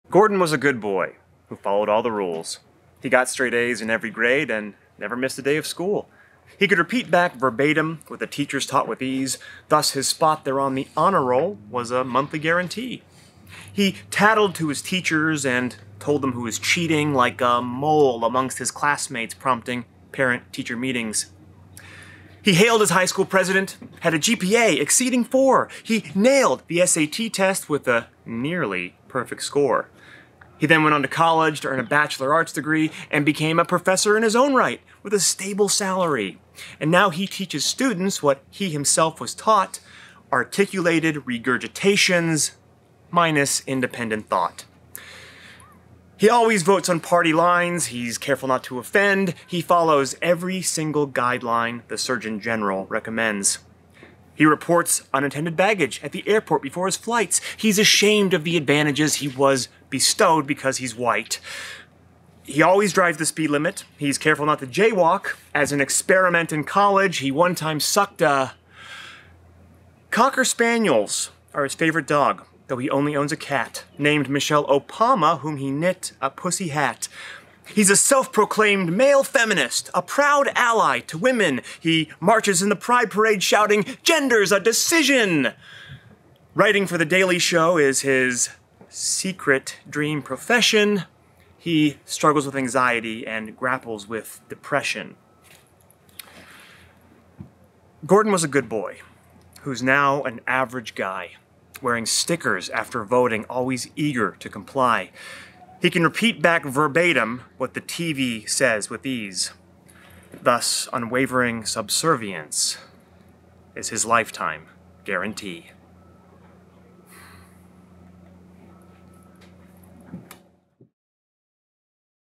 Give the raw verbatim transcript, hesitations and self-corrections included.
Gordon was a good boy who followed all the rules. He got straight A's in every grade and never missed a day of school. He could repeat back verbatim what the teachers taught with ease, thus his spot there on the honor roll was a monthly guarantee. He tattled to his teachers and told them who was cheating like a mole amongst his classmates, prompting parent-teacher meetings. He hailed his high school president, had a G P A exceeding four. He nailed the S A T test with a nearly perfect score. He then went on to college to earn a bachelor arts degree and became a professor in his own right with a stable salary. And now he teaches students what he himself was taught, articulated regurgitations minus independent thought. He always votes on party lines, he's careful not to offend, he follows every single guideline the Surgeon General recommends. He reports unattended baggage at the airport before his flights. He's ashamed of the advantages he was bestowed because he's white. He always drives the speed limit. He's careful not to jaywalk. As an experiment in college, he one time sucked a... Cocker Spaniels are his favorite dog, though he only owns a cat, named Michelle Obama, whom he knit a pussy hat. He's a self-proclaimed male feminist, a proud ally to women. He marches in the Pride Parade shouting, "Gender's a decision!" Writing for The Daily Show is his secret dream profession. He struggles with anxiety and grapples with depression. Gordon was a good boy, who's now an average guy, wearing stickers after voting, always eager to comply. He can repeat back verbatim what the T V says with ease. Thus, unwavering subservience is his lifetime guarantee.